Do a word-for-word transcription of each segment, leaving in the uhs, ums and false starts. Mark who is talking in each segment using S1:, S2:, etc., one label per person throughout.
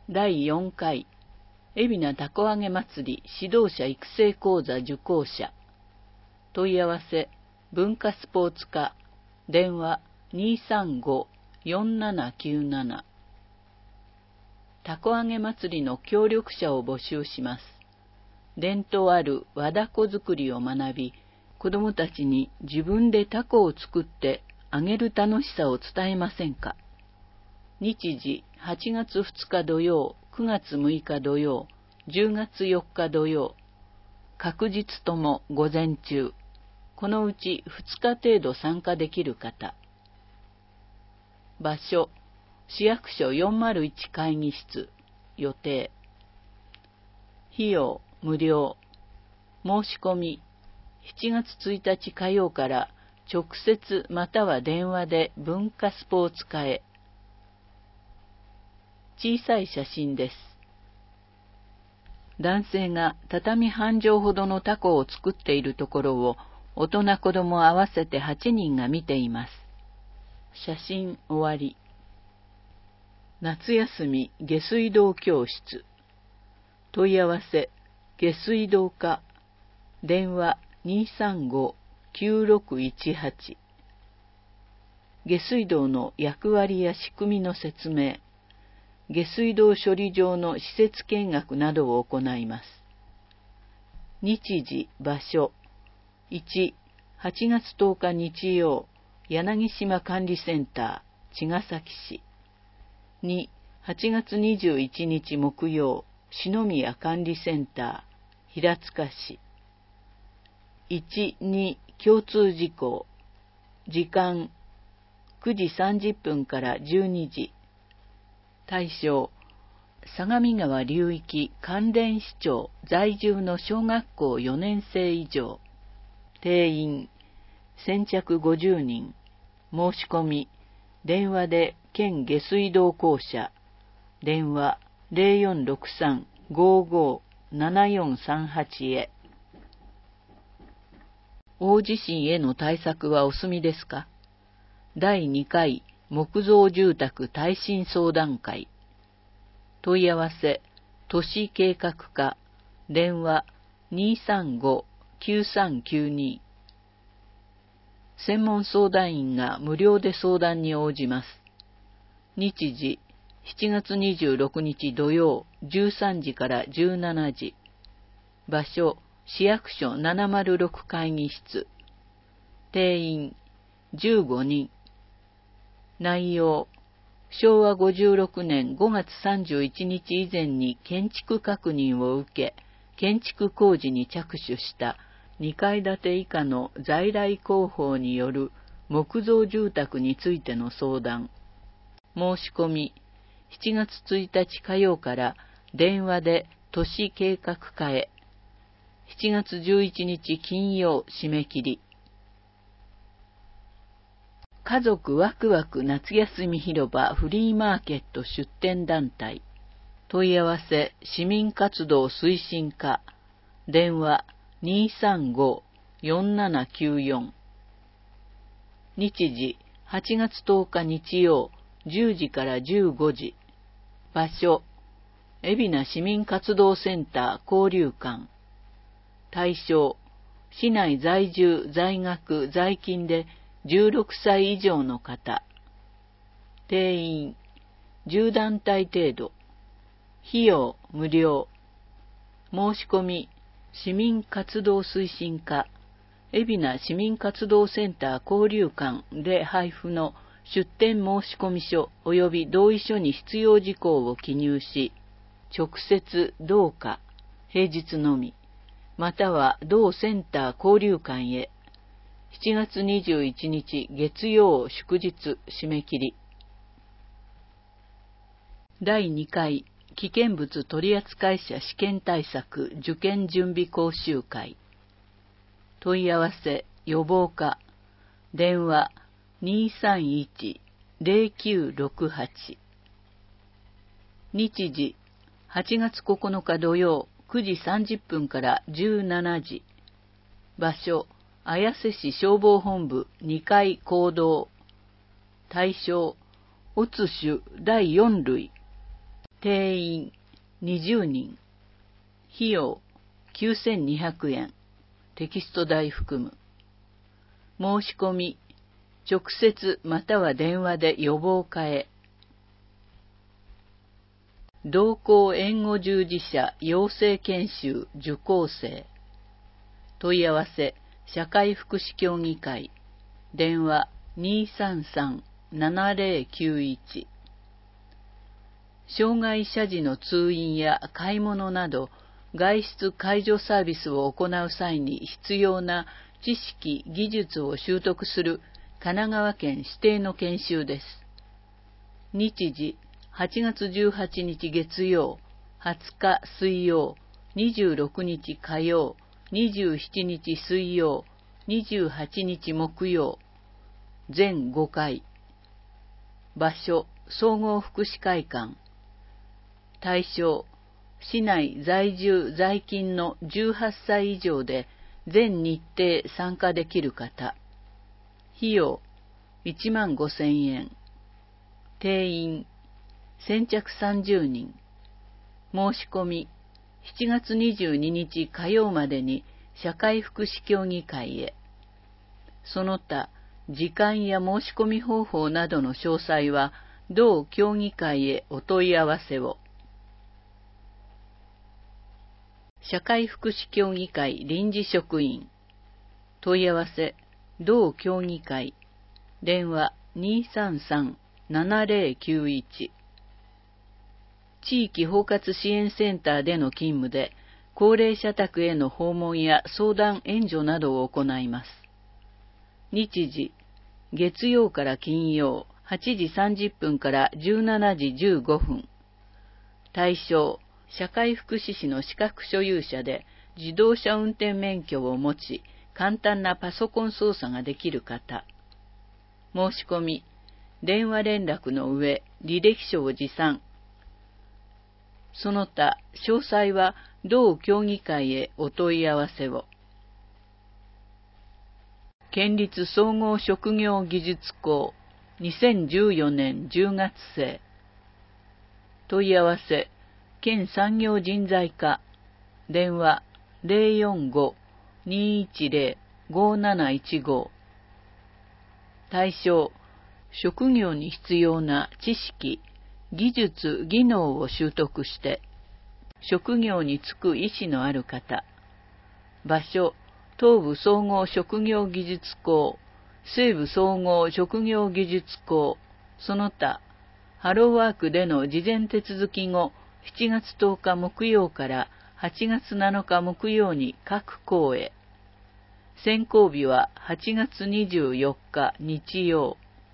S1: だいよんかい海老名たこ揚げ祭り指導者育成講座受講者。問い合わせ文化スポーツ課電話 にーさんご よんななきゅうなな。たこ揚げ祭りの協力者を募集します。伝統ある和だこ作りを学び、子どもたちに自分でたこを作って揚げる楽しさを伝えませんか。日時はちがつふつか土曜、くがつむいか土曜、じゅうがつよっか土曜。各日とも午前中。このうちふつか程度参加できる方。場所、市役所よんまるいち会議室。予定。費用、無料。申し込み、しちがつついたち火曜から直接または電話で文化スポーツ課へ。小さい写真です。男性が畳半畳ほどのタコを作っているところを大人子供合わせてはちにんが見ています。写真終わり。夏休み下水道教室。問い合わせ下水道課電話 にーさんご きゅうろくいちはち。下水道の役割や仕組みの説明、下水道処理場の施設見学などを行います。日時、場所。いち、はちがつとおか日曜、柳島管理センター、茅ヶ崎市。に、はちがつにじゅういちにち木曜、篠宮管理センター、平塚市。いち、に、共通事項。時間、くじさんじゅっぷんからじゅうにじ。対象、相模川流域関連市町在住の小学校よねんせい以上。定員、先着ごじゅうにん。申し込み、電話で県下水道公社。電話 ゼロよんろくさん ごーごー ななよんさんはち へ。大地震への対策はお済みですか。だいにかい木造住宅耐震相談会。問い合わせ都市計画課電話 にーさんご きゅうさんきゅうに。専門相談員が無料で相談に応じます。日時しちがつにじゅうろくにち土曜じゅうさんじからじゅうしちじ。場所市役所ななまるろく会議室。定員じゅうごにん。内容、しょうわごじゅうろくねんごがつさんじゅういちにち以前に建築確認を受け、建築工事に着手したにかい建て以下の在来工法による木造住宅についての相談。申し込み、しちがつついたち火曜から電話で都市計画課へ。しちがつじゅういちにち金曜締め切り。家族ワクワク夏休み広場フリーマーケット出店団体。問い合わせ市民活動推進課電話 にーさんご よんななきゅうよん。日時はちがつとおか日曜じゅうじからじゅうごじ。場所海老名市民活動センター交流館。対象市内在住在学在勤でじゅうろくさい以上の方。定員じゅうだんたい程度。費用無料。申し込み市民活動推進課海老名市民活動センター交流館で配布の出店申込書及び同意書に必要事項を記入し、直接同課平日のみまたは同センター交流館へ。しちがつにじゅういちにち月曜祝日締め切り。だいにかい危険物取扱者試験対策受験準備講習会。問い合わせ予防課電話 にーさんいち ゼロきゅうろくはち。日時はちがつここのか土曜くじさんじゅっぷんからじゅうしちじ。場所綾瀬市消防本部にかい講堂。対象オツ種だいよんるい。 定員にじゅうにん。費用きゅうせんにひゃくえん。テキスト代含む。申し込み、直接または電話で予防課へ。同行援護従事者養成研修受講生。問い合わせ、社会福祉協議会。電話にさんさん ななぜろきゅういち。障害者時の通院や買い物など、外出介助サービスを行う際に必要な知識・技術を習得する神奈川県指定の研修です。日時、はちがつじゅうはちにち月曜、はつか水曜、にじゅうろくにち火曜、にじゅうしちにち水曜、にじゅうはちにち木曜、全ごかい。場所、総合福祉会館。対象、市内在住在勤のじゅうはっさい以上で全日程参加できる方。費用いちまんごせんえん。定員先着さんじゅうにん。申し込みしちがつにじゅうににち火曜までに社会福祉協議会へ。その他、時間や申し込み方法などの詳細は同協議会へお問い合わせを。社会福祉協議会臨時職員。問い合わせ、同協議会。電話にさんさん ななぜろきゅういち。地域包括支援センターでの勤務で、高齢者宅への訪問や相談援助などを行います。日時、月曜から金曜、はちじさんじゅっぷんからじゅうしちじじゅうごふん。対象、社会福祉士の資格所有者で自動車運転免許を持ち、簡単なパソコン操作ができる方。申し込み、電話連絡の上、履歴書を持参。その他、詳細は同協議会へお問い合わせを。県立総合職業技術校にせんじゅうよねんじゅうがつ生。問い合わせ、県産業人材課。電話ゼロよんご にいちゼロ ごなないちご。対象、職業に必要な知識、技術、技能を習得して、職業に就く意思のある方。場所、東部総合職業技術校、西部総合職業技術校、その他、ハローワークでの事前手続き後、しちがつとおか木曜からはちがつなのか木曜に各校へ。選考日ははちがつにじゅうよっか日曜。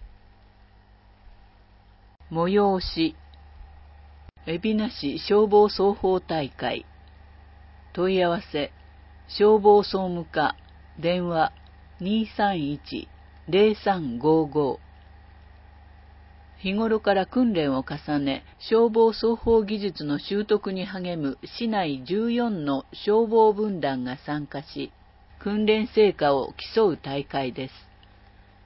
S1: 催し、海老名市消防操法大会。問い合わせ、消防総務課。電話にさんいち ゼロさんごご。日頃から訓練を重ね、消防操法技術の習得に励む市内じゅうよんの消防分団が参加し、訓練成果を競う大会です。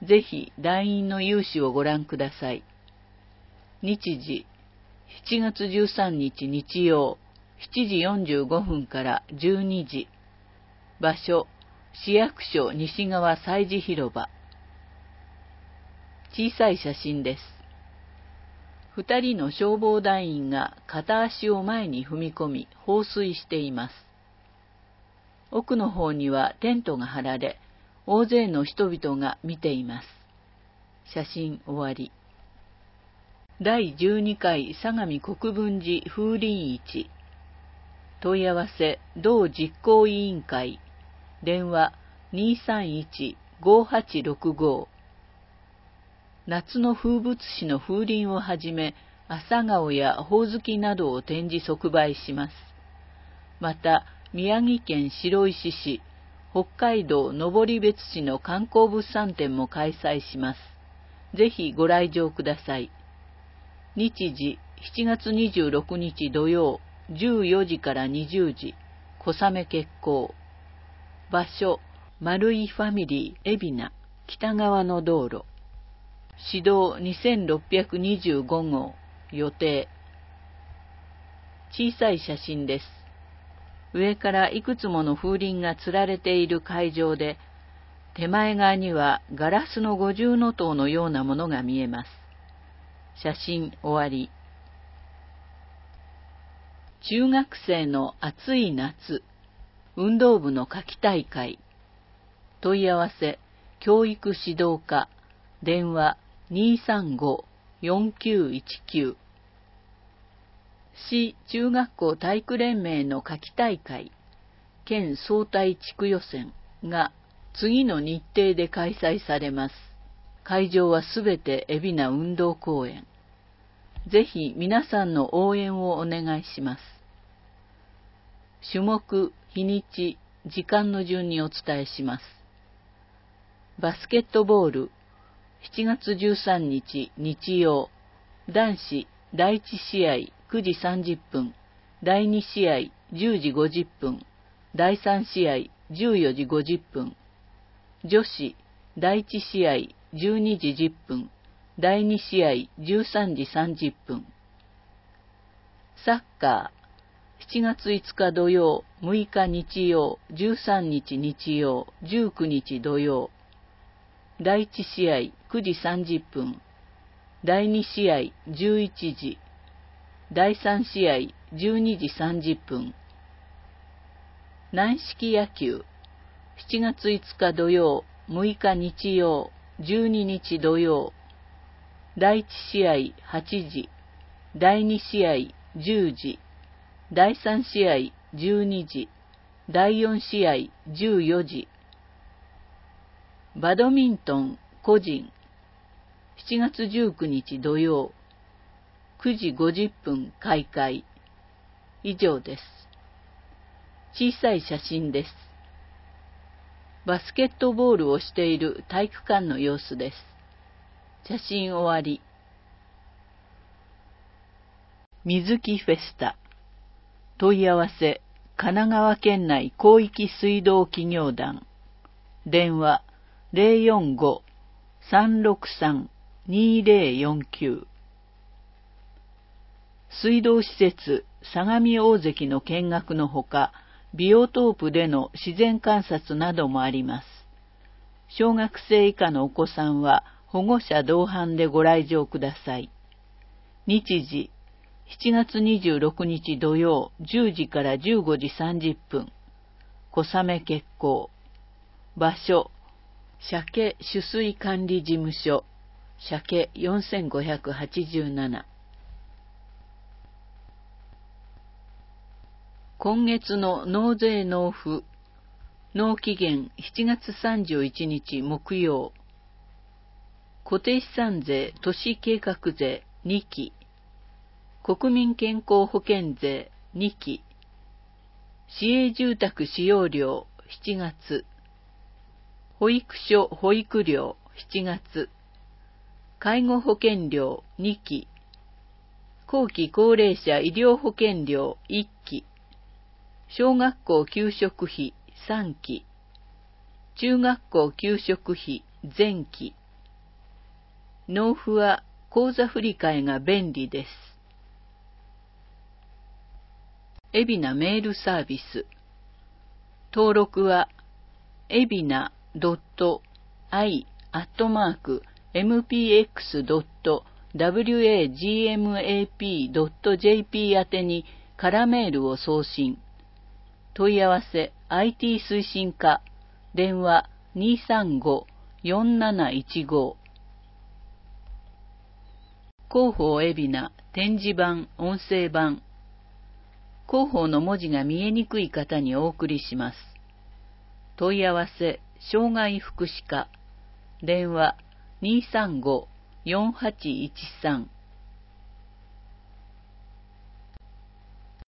S1: ぜひ団員の有志をご覧ください。日時、しちがつじゅうさんにち日曜、しちじよんじゅうごふんからじゅうにじ。場所、市役所西側催事広場。小さい写真です。二人の消防団員が片足を前に踏み込み放水しています。奥の方にはテントが張られ、大勢の人々が見ています。写真終わり。だいじゅうにかい相模国分寺風鈴市。問い合わせ、同実行委員会。電話にさんいち ごはちろくご。夏の風物詩の風鈴をはじめ、朝顔やほおずきなどを展示即売します。また、宮城県白石市、北海道登別市の観光物産展も開催します。ぜひご来場ください。日時、しちがつにじゅうろくにち土曜、じゅうよじからにじゅうじ、小雨決行。場所、丸井ファミリー海老名、北側の道路。市道にせんろっぴゃくにじゅうごごう、予定。 小さい写真です。上からいくつもの風鈴が吊られている会場で、手前側にはガラスの五重塔のようなものが見えます。写真終わり。中学生の暑い夏、運動部の夏季大会。問い合わせ、教育指導課、電話 にーさんご よんきゅういちきゅう。市中学校体育連盟の夏季大会、県総体地区予選が次の日程で開催されます。会場はすべて海老名運動公園。ぜひ皆さんの応援をお願いします。種目、日にち、時間の順にお伝えします。バスケットボール、しちがつじゅうさんにち日曜、男子だいいち試合くじさんじゅっぷん、だいに試合じゅうじごじゅっぷん、だいさん試合じゅうよじごじゅっぷん、女子だいいち試合じゅうにじじゅっぷん、だいに試合じゅうさんじさんじゅっぷん。サッカー、しちがついつか土曜、むいか日曜、じゅうさんにち日曜、じゅうくにち土曜。だいいち試合くじさんじゅっぷん、だいに試合じゅういちじ、だいさん試合じゅうにじさんじゅっぷん。軟式野球、しちがついつか土曜、むいか日曜、じゅうににち土曜。だいいち試合はちじ、だいに試合じゅうじ、だいさん試合じゅうにじ、だいよん試合じゅうよじ。バドミントン個人、しちがつじゅうくにち土曜、くじごじゅっぷん開会。以上です。小さい写真です。バスケットボールをしている体育館の様子です。写真終わり。水木フェスタ。問い合わせ、神奈川県内広域水道企業団。電話 ゼロよんご さんろくさん にゼロよんきゅう。水道施設、相模大関の見学のほか、ビオトープでの自然観察などもあります。小学生以下のお子さんは保護者同伴でご来場ください。日時、しちがつにじゅうろくにち土曜じゅうじからじゅうごじさんじゅっぷん。小雨決行。場所、鮭取水管理事務所、鮭よんせんごひゃくはちじゅうなな。今月の納税納付、納期限しちがつさんじゅういちにち木曜。固定資産税都市計画税にき、国民健康保険税にき、市営住宅使用料しちがつ、保育所保育料しちがつ、介護保険料にき、後期高齢者医療保険料いっき、小学校給食費さんき、中学校給食費前期。納付は口座振替が便利です。海老名メールサービス。登録は、海老名 .i アットマーク エムピーエックス ドット ワグマプ ドット ジェーピー 宛てに空メールを送信。問い合わせ アイティー 推進課、電話 にーさんご よんなないちご。広報海老名展示板音声版。広報の文字が見えにくい方にお送りします。問い合わせ障害福祉課、電話 にーさんご よんはちいちさん。